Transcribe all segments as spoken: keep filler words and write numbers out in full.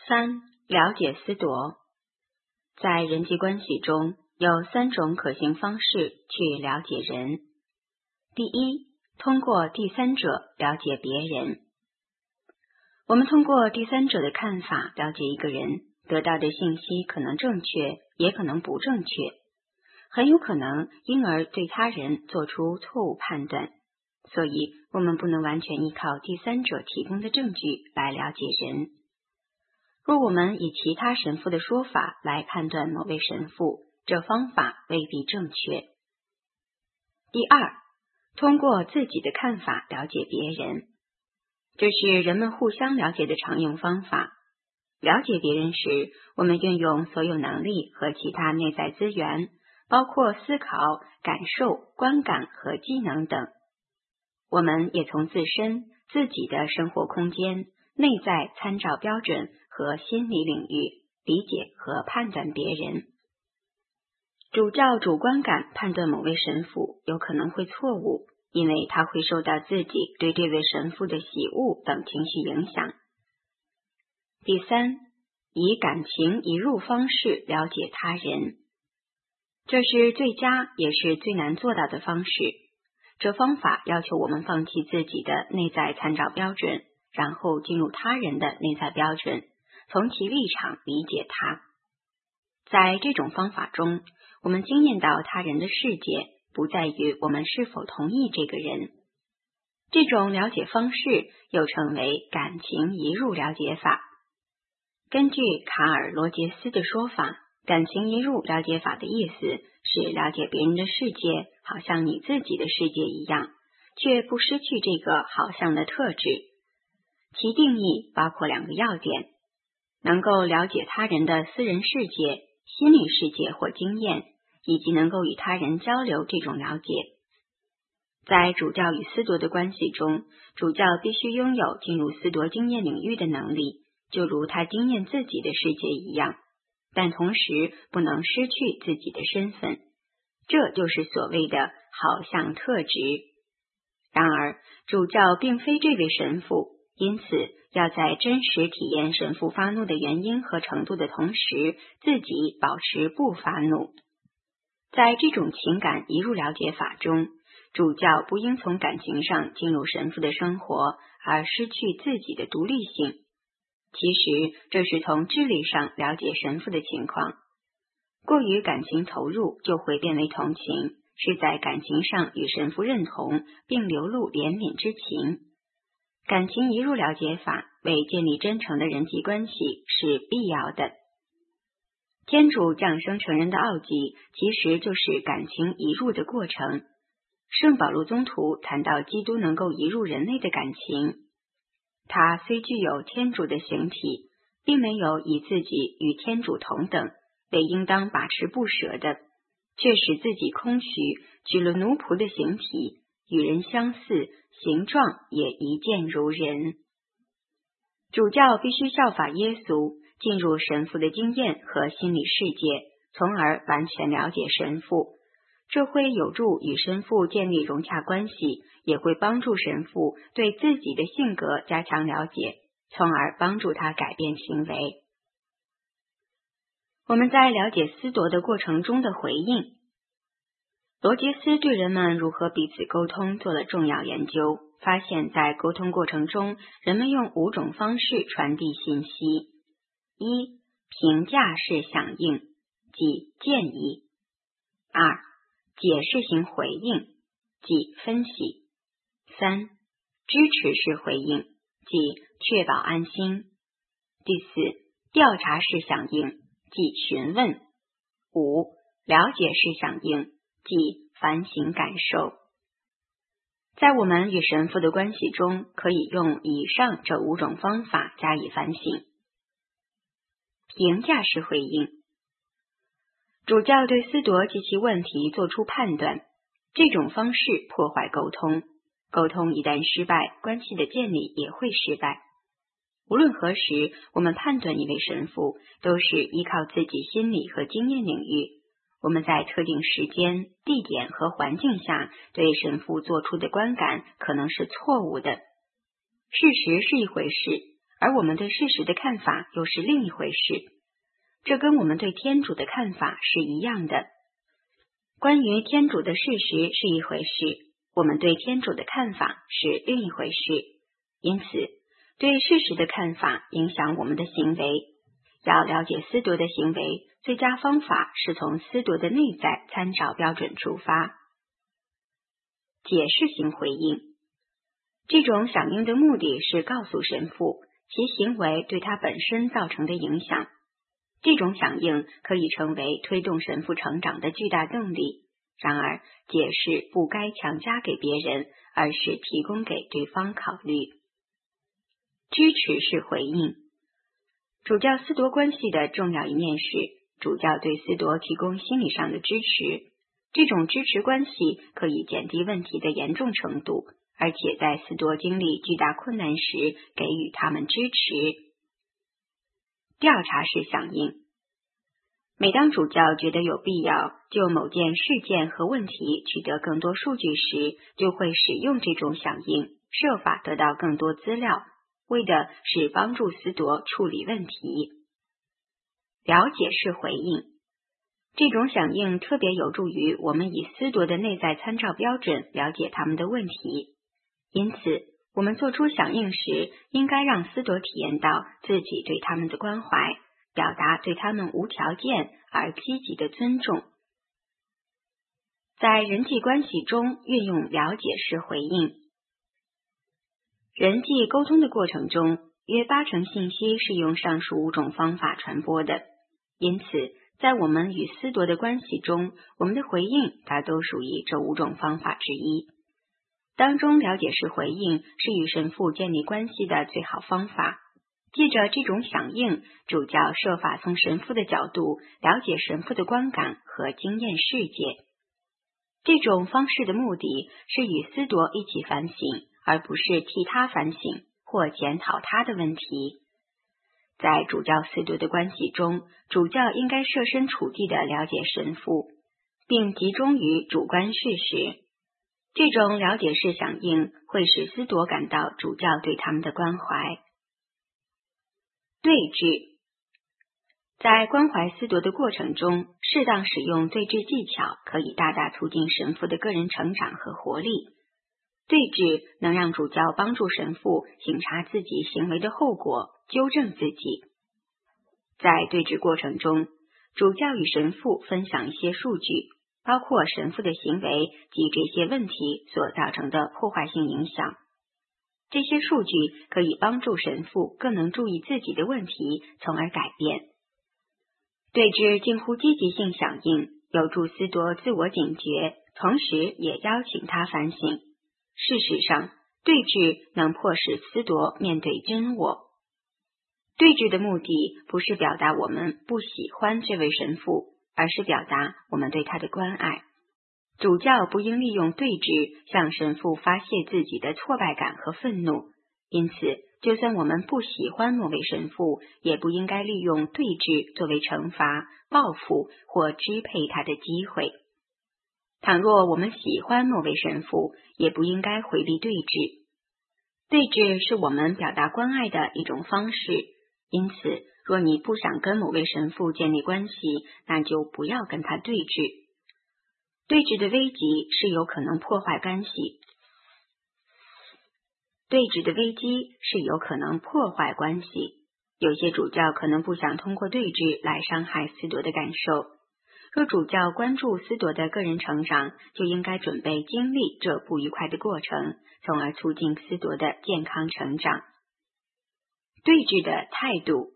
三、了解思夺。在人际关系中，有三种可行方式去了解人。第一，通过第三者了解别人。我们通过第三者的看法了解一个人，得到的信息可能正确，也可能不正确，很有可能因而对他人做出错误判断。所以，我们不能完全依靠第三者提供的证据来了解人。若我们以其他神父的说法来判断某位神父，这方法未必正确。第二，通过自己的看法了解别人，这是人们互相了解的常用方法。了解别人时，我们运用所有能力和其他内在资源，包括思考、感受、观感和机能等。我们也从自身、自己的生活空间、内在参照标准和心理领域理解和判断别人。主教主观感判断某位神父有可能会错误，因为他会受到自己对这位神父的喜恶等情绪影响。第三，以感情移入方式了解他人，这是最佳也是最难做到的方式。这方法要求我们放弃自己的内在参照标准，然后进入他人的内在标准，从其立场理解他。在这种方法中，我们经验到他人的世界不在于我们是否同意这个人。这种了解方式又称为感情移入了解法。根据卡尔·罗杰斯的说法，感情移入了解法的意思是了解别人的世界好像你自己的世界一样，却不失去这个好像的特质。其定义包括两个要点：能够了解他人的私人世界、心理世界或经验，以及能够与他人交流这种了解。在主教与思铎的关系中，主教必须拥有进入思铎经验领域的能力，就如他经验自己的世界一样，但同时不能失去自己的身份。这就是所谓的好像特质。然而，主教并非这位神父，因此要在真实体验神父发怒的原因和程度的同时，自己保持不发怒。在这种情感移入了解法中，主教不应从感情上进入神父的生活，而失去自己的独立性。其实，这是从智力上了解神父的情况。过于感情投入就会变为同情，是在感情上与神父认同，并流露怜悯之情。感情移入了解法为建立真诚的人际关系是必要的。天主降生成人的奥迹其实就是感情移入的过程。圣保禄宗徒谈到基督能够移入人类的感情，他虽具有天主的形体，并没有以自己与天主同等为应当把持不舍的，却使自己空虚，取了奴仆的形体，与人相似，形状也一见如人。主教必须效法耶稣，进入神父的经验和心理世界，从而完全了解神父。这会有助与神父建立融洽关系，也会帮助神父对自己的性格加强了解，从而帮助他改变行为。我们在了解思铎的过程中的回应。罗杰斯对人们如何彼此沟通做了重要研究，发现在沟通过程中，人们用五种方式传递信息。一、评价式响应，即建议。二、解释型回应，即分析。三、支持式回应，即确保安心。第四、调查式响应，即询问。五、了解式响应，即反省感受。在我们与神父的关系中，可以用以上这五种方法加以反省。评价式回应，主教对思铎及其问题做出判断，这种方式破坏沟通，沟通一旦失败，关系的建立也会失败。无论何时，我们判断一位神父，都是依靠自己心理和经验领域。我们在特定时间、地点和环境下对神父做出的观感可能是错误的。事实是一回事， 而我们对事实的看法又是另一回事。这跟我们对天主的看法是一样的。关于天主的事实是一回事，我们对天主的看法是另一回事。因此，对事实的看法影响我们的行为。要了解司铎的行为，最佳方法是从司铎的内在参照标准出发。解释性回应，这种响应的目的是告诉神父其行为对他本身造成的影响。这种响应可以成为推动神父成长的巨大动力。然而，解释不该强加给别人，而是提供给对方考虑。支持式回应，主教司铎关系的重要一面是，主教对司铎提供心理上的支持。这种支持关系可以减低问题的严重程度，而且在司铎经历巨大困难时给予他们支持。调查式响应，每当主教觉得有必要就某件事件和问题取得更多数据时，就会使用这种响应，设法得到更多资料，为的是帮助司铎处理问题。了解式回应，这种响应特别有助于我们以司铎的内在参照标准了解他们的问题。因此，我们做出响应时，应该让司铎体验到自己对他们的关怀，表达对他们无条件而积极的尊重。在人际关系中运用了解式回应。人际沟通的过程中，约八成信息是用上述五种方法传播的。因此，在我们与司铎的关系中，我们的回应大都属于这五种方法之一。当中了解式回应是与神父建立关系的最好方法。借着这种响应，主教设法从神父的角度了解神父的观感和经验世界。这种方式的目的是与司铎一起反省，而不是替他反省或检讨他的问题。在主教司铎的关系中，主教应该设身处地地了解神父，并集中于主观事实。这种了解式响应会使司铎感到主教对他们的关怀。对峙，在关怀司铎的过程中，适当使用对峙技巧可以大大促进神父的个人成长和活力。对峙能让主教帮助神父省察自己行为的后果，纠正自己。在对峙过程中，主教与神父分享一些数据，包括神父的行为及这些问题所造成的破坏性影响。这些数据可以帮助神父更能注意自己的问题，从而改变。对峙近乎积极性响应，有助司铎自我警觉，同时也邀请他反省。事实上，对峙能迫使司铎面对真我。对峙的目的不是表达我们不喜欢这位神父，而是表达我们对他的关爱。主教不应利用对峙向神父发泄自己的挫败感和愤怒，因此，就算我们不喜欢某位神父，也不应该利用对峙作为惩罚、报复或支配他的机会。倘若我们喜欢某位神父，也不应该回避对峙。对峙是我们表达关爱的一种方式，因此，若你不想跟某位神父建立关系，那就不要跟他对峙。对峙的危机是有可能破坏关系。对峙的危机是有可能破坏关系。有些主教可能不想通过对峙来伤害司铎的感受。若主教关注司铎的个人成长，就应该准备经历这不愉快的过程，从而促进司铎的健康成长。对峙的态度。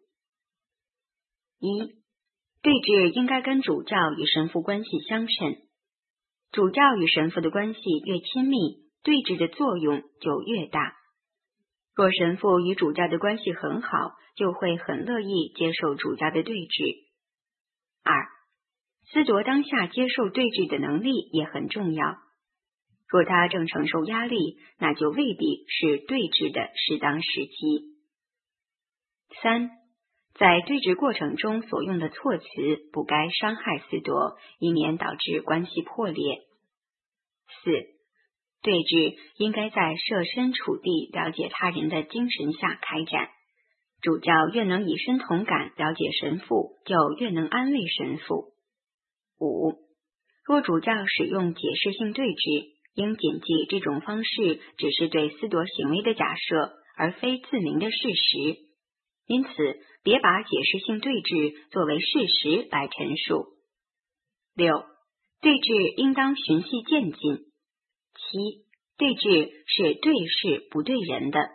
一、对峙应该跟主教与神父关系相称。主教与神父的关系越亲密，对峙的作用就越大。若神父与主教的关系很好，就会很乐意接受主教的对峙。二、司铎当下接受对峙的能力也很重要。若他正承受压力，那就未必是对峙的适当时机。三、在对峙过程中所用的措辞不该伤害司铎，以免导致关系破裂。四、对峙应该在设身处地了解他人的精神下开展， 主教越能以身同感了解神父，就越能安慰神父。五、若主教使用解释性对峙，应谨记这种方式只是对司铎行为的假设，而非自明的事实，因此别把解释性对峙作为事实来陈述。六、对峙应当循序渐进。七、对峙是对事不对人的。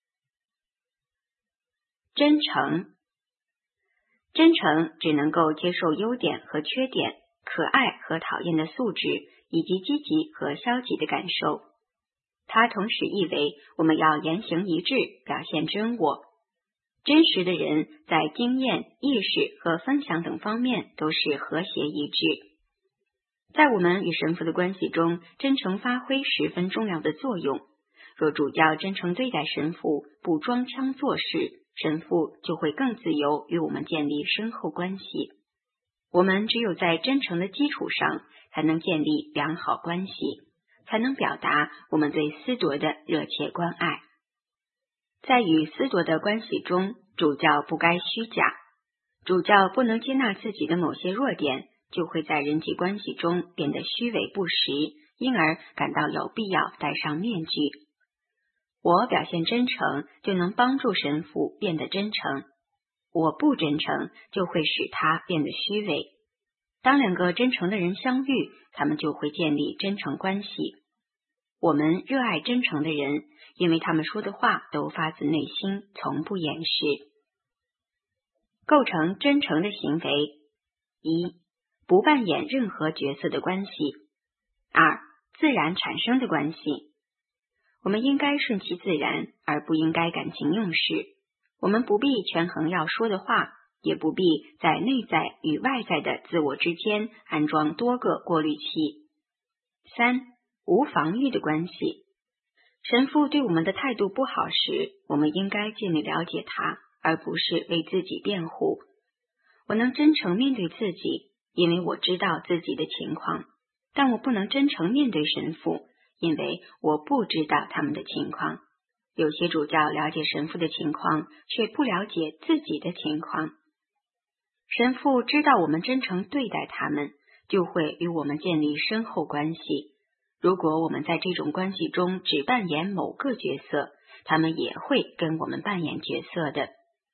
真诚，真诚只能够接受优点和缺点，可爱和讨厌的素质，以及积极和消极的感受。它同时意味我们要言行一致，表现真我。真实的人在经验、意识和分享等方面都是和谐一致。在我们与神父的关系中，真诚发挥十分重要的作用。若主教真诚对待神父，不装腔作势，神父就会更自由与我们建立深厚关系。我们只有在真诚的基础上，才能建立良好关系，才能表达我们对司铎的热切关爱。在与司铎的关系中，主教不该虚假。主教不能接纳自己的某些弱点，就会在人际关系中变得虚伪不实，因而感到有必要戴上面具。我表现真诚，就能帮助神父变得真诚；我不真诚，就会使他变得虚伪。当两个真诚的人相遇，他们就会建立真诚关系。我们热爱真诚的人，因为他们说的话都发自内心，从不掩饰。构成真诚的行为：一、不扮演任何角色的关系；二、自然产生的关系。我们应该顺其自然，而不应该感情用事。我们不必权衡要说的话，也不必在内在与外在的自我之间安装多个过滤器。三、无防御的关系。神父对我们的态度不好时，我们应该尽力了解他，而不是为自己辩护。我能真诚面对自己，因为我知道自己的情况，但我不能真诚面对神父，因为我不知道他们的情况。有些主教了解神父的情况，却不了解自己的情况。神父知道我们真诚对待他们，就会与我们建立深厚关系。如果我们在这种关系中只扮演某个角色，他们也会跟我们扮演角色的。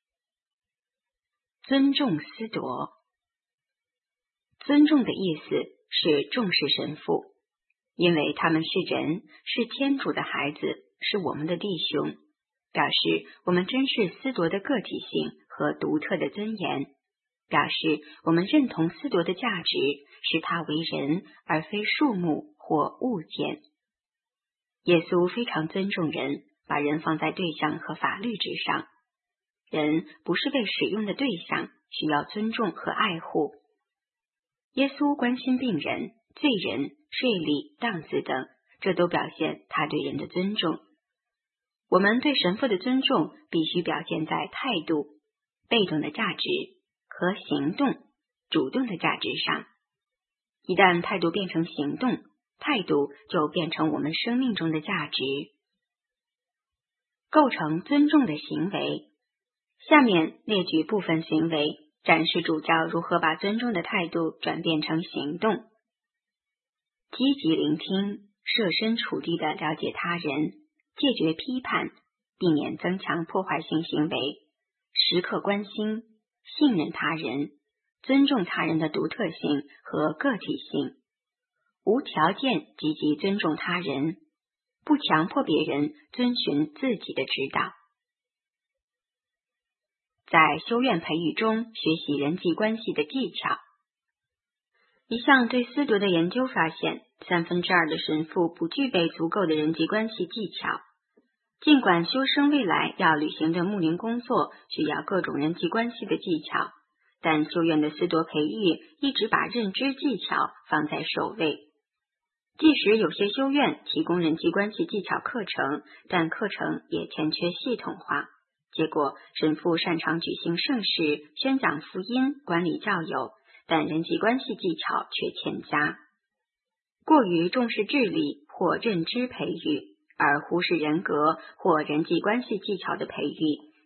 尊重司铎。尊重的意思是重视神父，因为他们是人，是天主的孩子，是我们的弟兄，表示我们珍视司铎的个体性和独特的尊严，表示我们认同司铎的价值，视他为人，而非树木或物件。耶稣非常尊重人，把人放在对象和法律之上。人不是被使用的对象，需要尊重和爱护。耶稣关心病人、罪人、税吏、荡子等，这都表现他对人的尊重。我们对神父的尊重必须表现在态度、被动的价值和行动、主动的价值上。一旦态度变成行动，态度就变成我们生命中的价值。构成尊重的行为。下面列举部分行为，展示主教如何把尊重的态度转变成行动。积极聆听，设身处地地了解他人，戒绝批判，避免增强破坏性行为，时刻关心，信任他人，尊重他人的独特性和个体性，无条件积极尊重他人，不强迫别人遵循自己的指导。在修院培育中学习人际关系的技巧。一项对司铎的研究发现，三分之二的神父不具备足够的人际关系技巧。尽管修生未来要履行的牧灵工作需要各种人际关系的技巧，但修院的司铎培育一直把认知技巧放在首位。即使有些修院提供人际关系技巧课程，但课程也欠缺系统化。结果，神父擅长举行圣事、宣讲福音、管理教友，但人际关系技巧却欠佳。过于重视智力或认知培育，而忽视人格或人际关系技巧的培育，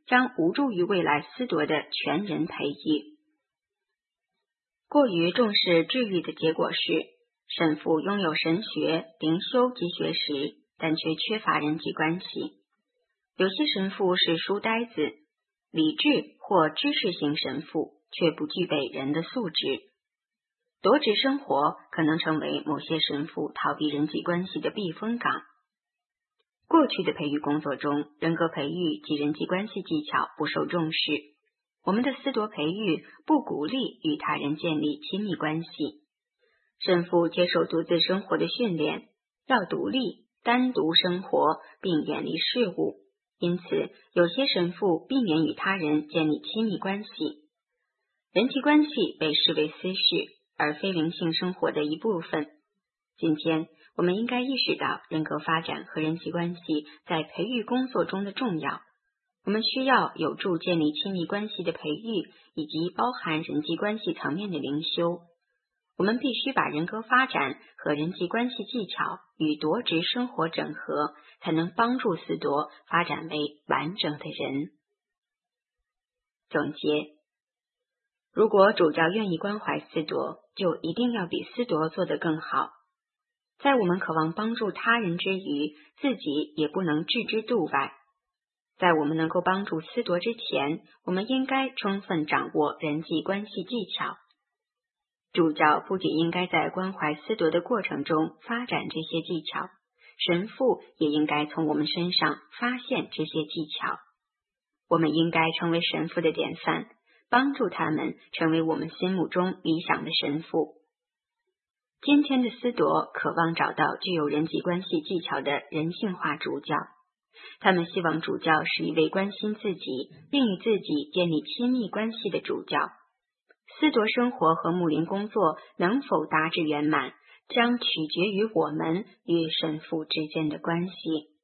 将无助于未来思铎的全人培育。过于重视治愈的结果是，神父拥有神学、灵修及学识，但却缺乏人际关系。有些神父是书呆子，理智或知识型神父，却不具备人的素质。夺职生活可能成为某些神父逃避人际关系的避风港。过去的培育工作中，人格培育及人际关系技巧不受重视。我们的思铎培育不鼓励与他人建立亲密关系。神父接受独自生活的训练，要独立、单独生活并远离事物。因此，有些神父避免与他人建立亲密关系。人际关系被视为私事，而非灵性生活的一部分。今天，我们应该意识到人格发展和人际关系在培育工作中的重要。我们需要有助建立亲密关系的培育，以及包含人际关系层面的灵修。我们必须把人格发展和人际关系技巧与夺职生活整合，才能帮助思铎发展为完整的人。总结：如果主教愿意关怀思铎，就一定要比思铎做得更好。在我们渴望帮助他人之余，自己也不能置之度外。在我们能够帮助思铎之前，我们应该充分掌握人际关系技巧。主教不仅应该在关怀思铎的过程中发展这些技巧，神父也应该从我们身上发现这些技巧。我们应该成为神父的典范，帮助他们成为我们心目中理想的神父。今天的思铎渴望找到具有人际关系技巧的人性化主教，他们希望主教是一位关心自己并与自己建立亲密关系的主教。思铎生活和牧灵工作能否达至圆满，将取决于我们与神父之间的关系。